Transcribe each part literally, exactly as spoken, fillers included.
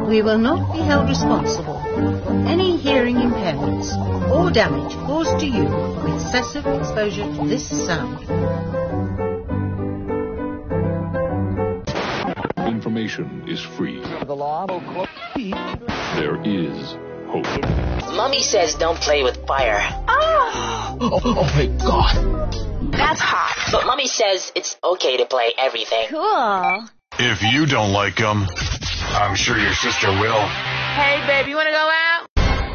We will not be held responsible for any hearing impairments or damage caused to you from excessive exposure to this sound. Information is free. The law. There is hope. Mommy says don't play with fire. Oh, oh, oh my God. That's hot. But Mommy says it's okay to play everything. Cool. If you don't like them, I'm sure your sister will. Hey, baby, you want to go out?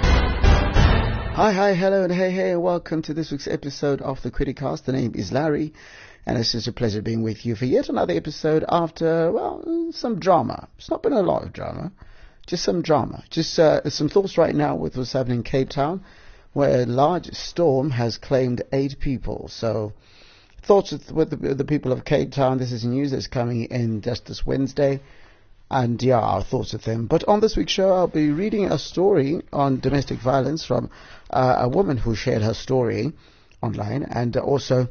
Hi, hi, hello, and hey, hey, welcome to this week's episode of the Criticast. The name is Larry, and it's just a pleasure being with you for yet another episode after, well, some drama. It's not been a lot of drama, just some drama. Just uh, some thoughts right now with what's happening in Cape Town, where a large storm has claimed eight people. So, thoughts with, with, the, with the people of Cape Town. This is news that's coming in just this Wednesday. And yeah, our thoughts with them. But on this week's show, I'll be reading a story on domestic violence from uh, a woman who shared her story online. And also,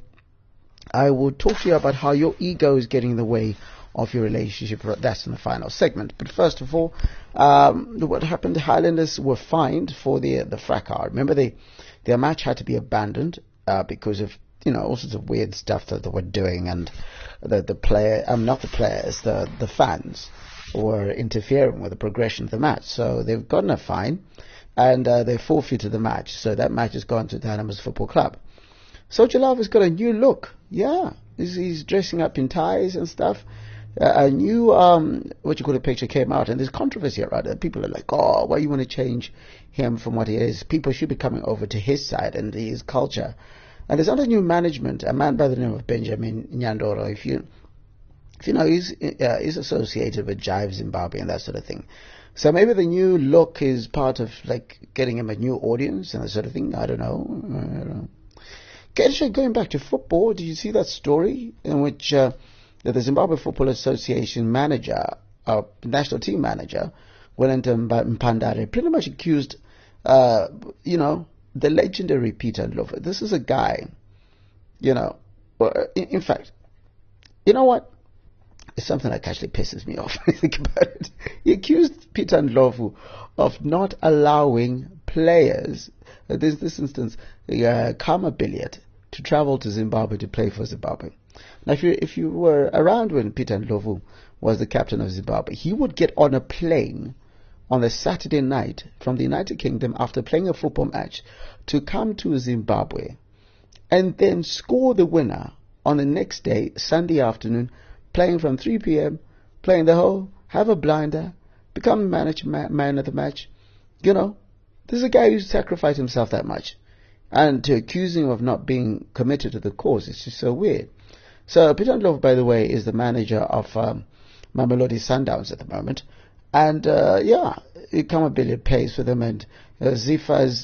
I will talk to you about how your ego is getting in the way of your relationship. That's in the final segment. But first of all, um, what happened? The Highlanders were fined for the the fracas. Remember, they, their match had to be abandoned uh, because of, you know, all sorts of weird stuff that they were doing. And the, the player, um, not the players, the, the fans were interfering with the progression of the match. So they've gotten a fine and uh, they forfeited the match. So that match has gone to Dynamis Football Club. Sojalov has got a new look. Yeah, he's, he's dressing up in ties and stuff. Uh, a new, um, what you call a picture came out, and there's controversy around it. People are like, oh, why you want to change him from what he is? People should be coming over to his side and his culture. And there's under new management, a man by the name of Benjamin Nyandoro. If you If you know, he's, uh, he's associated with Jive Zimbabwe and that sort of thing. So maybe the new look is part of, like, getting him a new audience and that sort of thing. I don't know. I don't know. Okay, going back to football, did you see that story in which uh, the Zimbabwe Football Association manager, uh, national team manager, Wellington Mpandare, pretty much accused, uh, you know, the legendary Peter Ndlovu. This is a guy, you know, in, in fact, you know what? It's something that actually pisses me off when I think about it. He accused Peter Ndlovu of not allowing players, uh, this this instance, uh, Karma Billiard, to travel to Zimbabwe to play for Zimbabwe. Now, if you if you were around when Peter Ndlovu was the captain of Zimbabwe, he would get on a plane on a Saturday night from the United Kingdom after playing a football match to come to Zimbabwe and then score the winner on the next day, Sunday afternoon, playing from three p.m., playing the whole, have a blinder, become manage, ma- man of the match. You know, this is a guy who sacrificed himself that much. And to accuse him of not being committed to the cause is just so weird. So Peter Ndlovu, by the way, is the manager of um, Mamelodi Sundowns at the moment. And, uh, yeah, Karma Billiard plays for them. And uh, Zifa's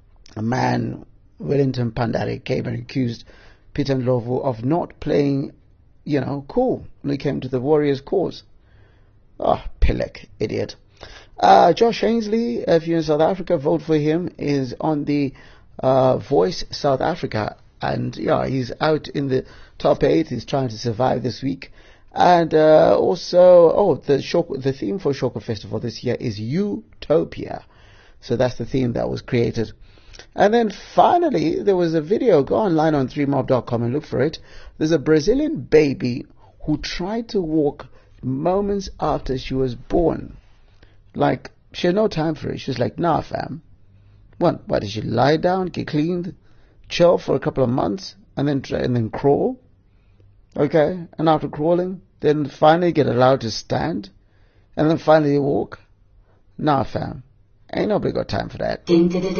man, Wellington Mpandare, came and accused Peter Ndlovu of not playing, you know, cool when it came to the Warriors' cause. Oh, Pilek, idiot. Uh, Josh Ainsley, if you're in South Africa, vote for him, is on the uh, Voice South Africa. And, yeah, he's out in the top eight. He's trying to survive this week. And uh, also, oh, the Shoko, the theme for Shoko Festival this year is Utopia. So that's the theme that was created. And then finally, there was a video. Go online on three mob dot com and look for it. There's a Brazilian baby who tried to walk moments after she was born. Like, she had no time for it. She was like, nah, fam. What? Why did she lie down, get cleaned, chill for a couple of months, and then try, and then crawl? Okay? And after crawling, then finally get allowed to stand, and then finally walk? Nah, fam. Ain't nobody got time for that.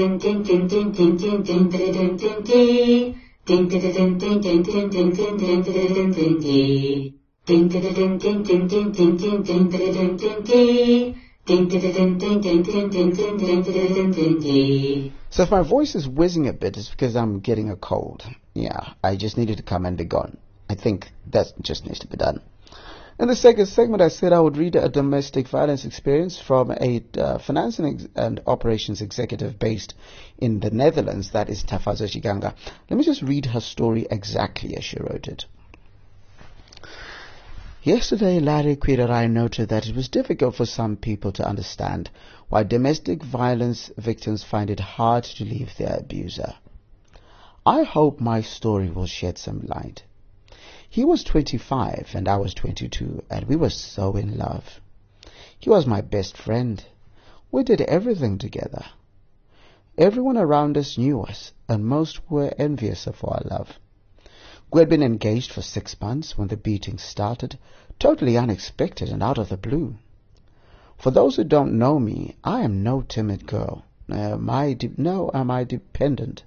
So if my voice is whizzing a bit, it's because I'm getting a cold. Yeah, I just needed to come and be gone. I think that just needs to be done. In the second segment, I said I would read a domestic violence experience from a uh, finance and, ex- and operations executive based in the Netherlands. That is Tafazo Chiganga. Let me just read her story exactly as she wrote it. Yesterday, Larry Quid and I noted that it was difficult for some people to understand why domestic violence victims find it hard to leave their abuser. I hope my story will shed some light. He was twenty-five and I was twenty-two, and we were so in love. He was my best friend. We did everything together. Everyone around us knew us, and most were envious of our love. We had been engaged for six months when the beating started, totally unexpected and out of the blue. For those who don't know me, I am no timid girl. Am I de- no, am I dependent.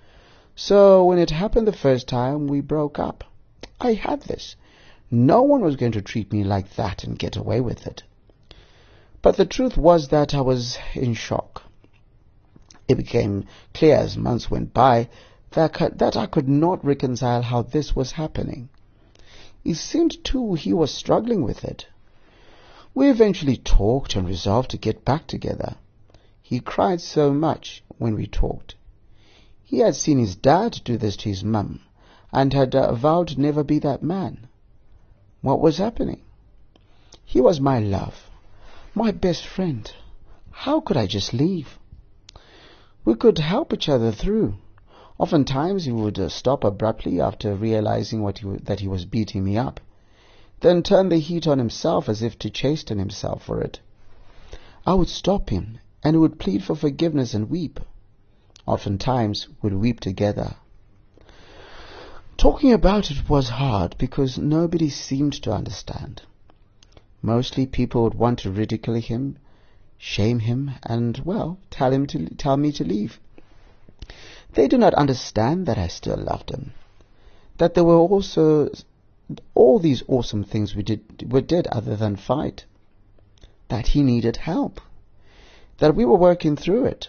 So when it happened the first time, we broke up. I had this. No one was going to treat me like that and get away with it. But the truth was that I was in shock. It became clear as months went by that, that I could not reconcile how this was happening. It seemed, too, he was struggling with it. We eventually talked and resolved to get back together. He cried so much when we talked. He had seen his dad do this to his mum, and had uh, vowed to never be that man. What was happening? He was my love, my best friend. How could I just leave? We could help each other through. Oftentimes he would uh, stop abruptly after realizing what he w- that he was beating me up, then turn the heat on himself as if to chasten himself for it. I would stop him, and he would plead for forgiveness and weep. Oftentimes we'd weep together. Talking about it was hard because nobody seemed to understand. Mostly people would want to ridicule him, shame him, and, well, tell him to tell me to leave. They do not understand that I still loved him, that there were also all these awesome things we did we did other than fight, that he needed help, that we were working through it.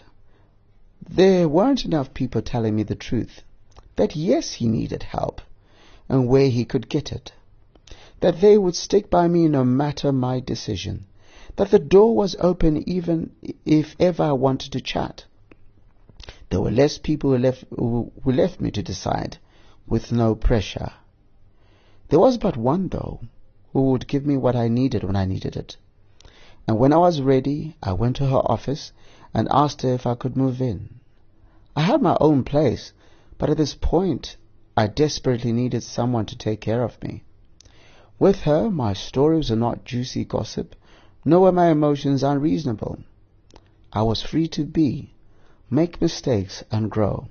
There weren't enough people telling me the truth, that yes, he needed help, and where he could get it, that they would stick by me no matter my decision, that the door was open even if ever I wanted to chat. There were less people who left, who left me to decide, with no pressure. There was but one, though, who would give me what I needed when I needed it. And when I was ready, I went to her office and asked her if I could move in. I had my own place, but at this point, I desperately needed someone to take care of me. With her, my stories were not juicy gossip, nor were my emotions unreasonable. I was free to be, make mistakes, and grow.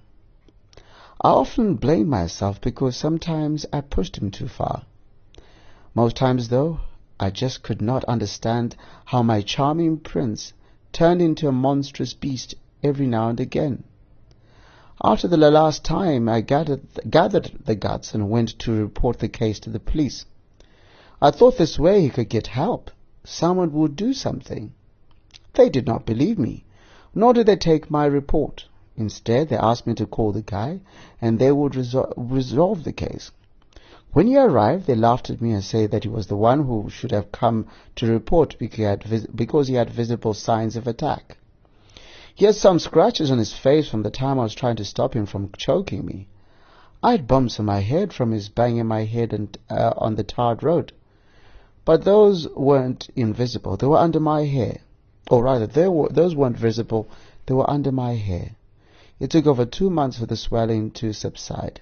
I often blame myself because sometimes I pushed him too far. Most times, though, I just could not understand how my charming prince turned into a monstrous beast every now and again. After the last time, I gathered, gathered the guts and went to report the case to the police. I thought this way he could get help. Someone would do something. They did not believe me, nor did they take my report. Instead, they asked me to call the guy, and they would resol- resolve the case. When he arrived, they laughed at me and said that he was the one who should have come to report because he had, vis- because he had visible signs of attack. He had some scratches on his face from the time I was trying to stop him from choking me. I had bumps on my head from his banging my head and, uh, on the tarred road. But those weren't invisible. They were under my hair. Or rather, they were, those weren't visible. They were under my hair. It took over two months for the swelling to subside.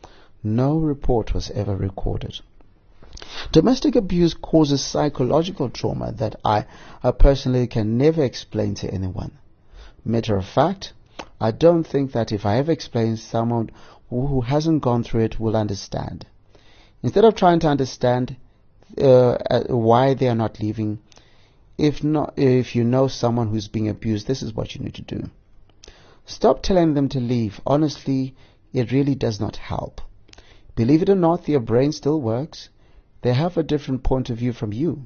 No report was ever recorded. Domestic abuse causes psychological trauma that I, I personally can never explain to anyone. Matter of fact, I don't think that if I ever explain, someone who, who hasn't gone through it will understand. Instead of trying to understand uh, why they are not leaving, if not, if you know someone who's being abused, this is what you need to do. Stop telling them to leave. Honestly, it really does not help. Believe it or not, their brain still works. They have a different point of view from you.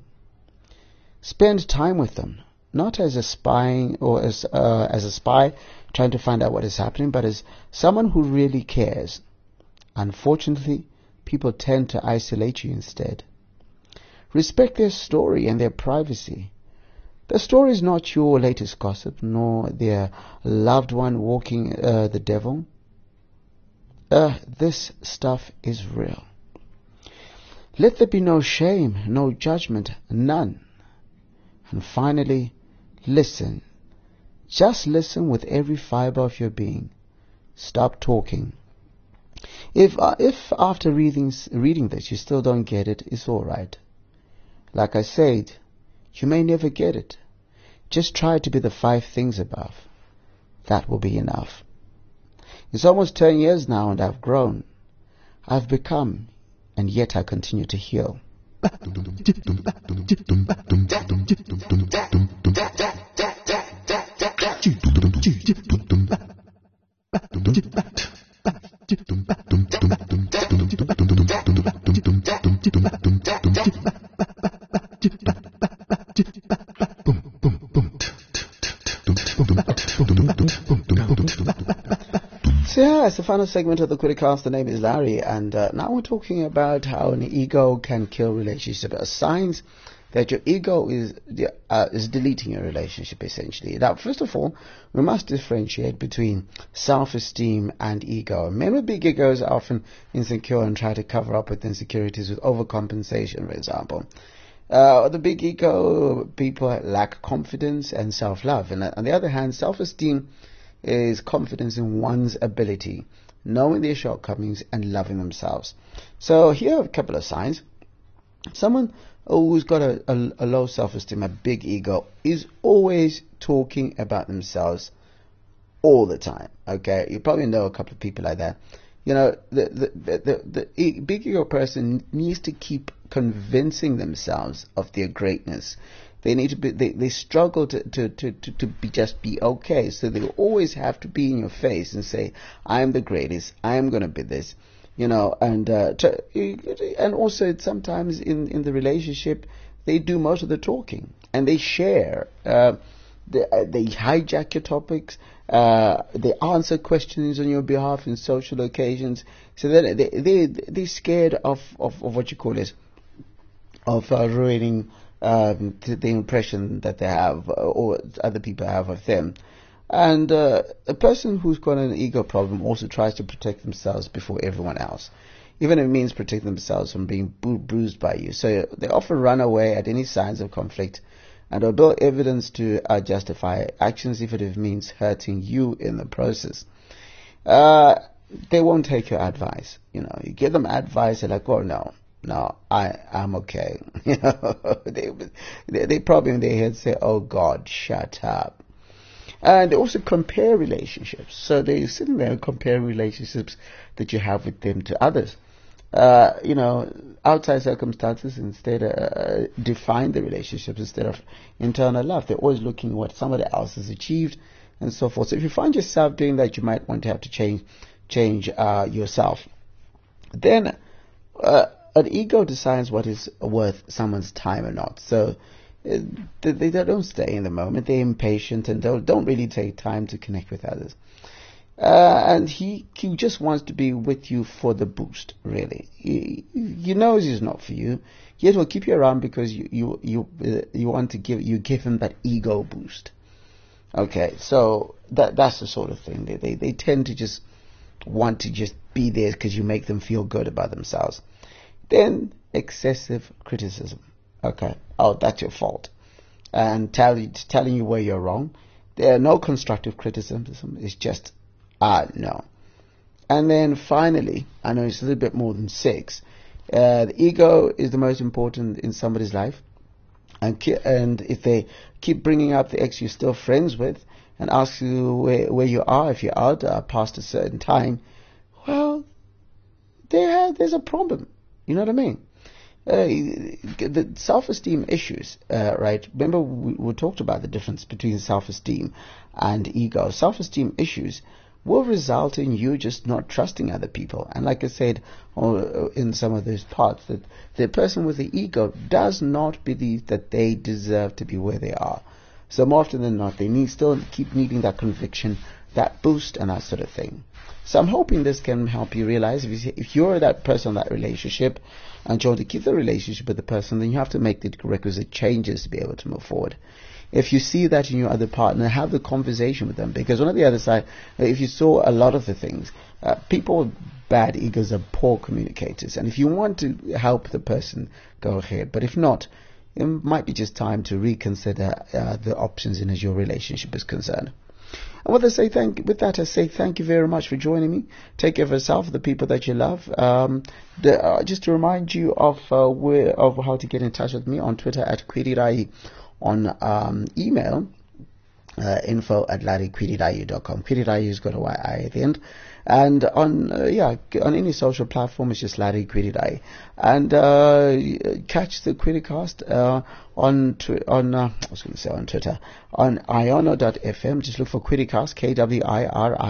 Spend time with them, not as a spying or as uh, as a spy trying to find out what is happening, but as someone who really cares. Unfortunately, people tend to isolate you instead. Respect their story and their privacy. Their story is not your latest gossip, nor their loved one walking uh, the devil. Uh, this stuff is real. Let there be no shame, no judgment, none. And finally, listen. Just listen with every fiber of your being. Stop talking. If uh, if after reading reading this you still don't get it, it's all right. Like I said, you may never get it. Just try to be the five things above. That will be enough. It's almost ten years now and I've grown. I've become, and yet I continue to heal. So yeah, it's the final segment of the Criticast. The name is Larry, and uh, now we're talking about how an ego can kill relationship. A signs that your ego is uh, is deleting your relationship, essentially. Now, first of all, we must differentiate between self-esteem and ego. Men with big egos are often insecure and try to cover up with insecurities with overcompensation, for example. Uh, the big ego people lack confidence and self-love. And on the other hand, self-esteem is confidence in one's ability, knowing their shortcomings and loving themselves. So here are a couple of signs. Someone who's got a, a, a low self-esteem, a big ego, is always talking about themselves all the time. Okay, you probably know a couple of people like that. You know, the the the, the, the big ego person needs to keep convincing themselves of their greatness. They need to be. They, they struggle to, to, to, to, to be just be okay. So they always have to be in your face and say, "I am the greatest. I am going to be this." You know, and uh, to, and also sometimes in, in the relationship, they do most of the talking and they share. Uh, they, uh, they hijack your topics. Uh, they answer questions on your behalf in social occasions. So that they they they're scared of, of, of what you call it, of uh, ruining um, the impression that they have or other people have of them. And uh, a person who's got an ego problem also tries to protect themselves before everyone else, even if it means protect themselves from being bru- bruised by you. So they often run away at any signs of conflict, and will build evidence to uh, justify actions if it means hurting you in the process. Uh, they won't take your advice. You know, you give them advice, they're like, "Oh no, no, I I'm okay." You know, they, they they probably in their head say, "Oh God, shut up." And they also compare relationships. So they're sitting there comparing relationships that you have with them to others. Uh, you know, outside circumstances instead uh, define the relationships instead of internal love. They're always looking at what somebody else has achieved and so forth. So if you find yourself doing that, you might want to have to change change uh, yourself. Then uh, an ego decides what is worth someone's time or not. So uh, they, they don't stay in the moment. They're impatient and don't, don't really take time to connect with others. Uh, and he, he just wants to be with you for the boost, really. He, he knows he's not for you, yet he'll keep you around because you you you uh, you want to give you give him that ego boost. Okay, so that that's the sort of thing. They they, they tend to just want to just be there because you make them feel good about themselves. Then excessive criticism. Okay, oh, that's your fault, and tell you, telling you where you're wrong. There are no constructive criticism. It's just Ah, no. And then finally, I know it's a little bit more than six, uh, the ego is the most important in somebody's life. And, ki- and if they keep bringing up the ex you're still friends with and ask you where, where you are, if you're out uh, past a certain time, well, there, there's a problem. You know what I mean? Uh, the self-esteem issues, uh, right? Remember we, we talked about the difference between self-esteem and ego. Self-esteem issues will result in you just not trusting other people. And like I said uh, in some of those parts, that the person with the ego does not believe that they deserve to be where they are. So more often than not, they need still keep needing that conviction that boost and that sort of thing. So I'm hoping this can help you realize if, you, if you're that person in that relationship and you want to keep the relationship with the person, then you have to make the requisite changes to be able to move forward. If you see that in your other partner, have the conversation with them, because on the other side, if you saw a lot of the things, uh, people with bad egos are poor communicators, and if you want to help the person, go ahead. But if not, it might be just time to reconsider uh, the options in as your relationship is concerned. And with, I say thank, with that, I say thank you very much for joining me. Take care of yourself, the people that you love. Um, the, uh, just to remind you of uh, where, of how to get in touch with me on Twitter at Kwirirai, on um, email, uh, info at larry kwirirai dot com. Kwirirai got a Y I at the end. And on, uh, yeah, on any social platform, it's just Larry Kwirirai. And uh, catch the Quiricast uh, on, twi- on uh, I was going to say on Twitter, on iono dot f m. Just look for Quiricast, K W I R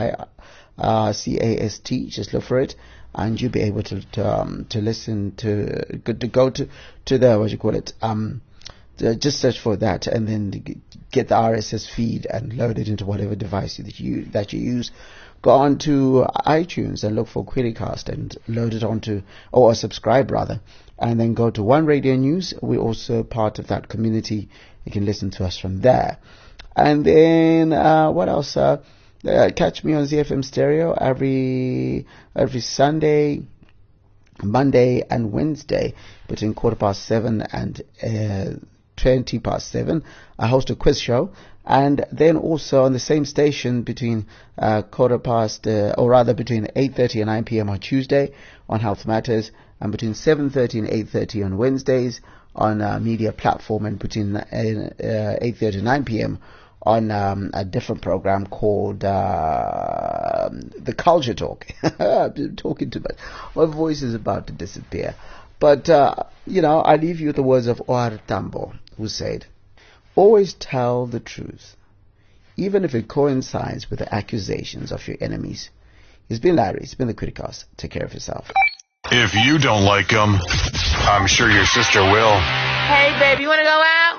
I C A S T. Just look for it. And you'll be able to to, um, to listen to, to go to, to the, what do you call it, um, Uh, just search for that and then get the R S S feed and load it into whatever device that you that you use. Go on to iTunes and look for Quiricast and load it onto, or subscribe rather, and then go to One Radio News. We're also part of that community. You can listen to us from there. And then uh, what else? Uh, uh, catch me on Z F M Stereo every every Sunday, Monday and Wednesday between quarter past seven and uh, twenty past seven. I host a quiz show, and then also on the same station between uh, quarter past, uh, or rather between eight thirty and nine p.m. on Tuesday on Health Matters, and between seven thirty and eight thirty on Wednesdays on uh, Media Platform, and between uh, uh, eight thirty and nine p.m. on um, a different program called uh, The Culture Talk. I've been talking too much. My voice is about to disappear. But, uh, you know, I leave you with the words of O R Tambo, who said, always tell the truth, even if it coincides with the accusations of your enemies. It's been Larry. It's been the Quiricast. Take care of yourself. If you don't like them, I'm sure your sister will. Hey, baby, you want to go out?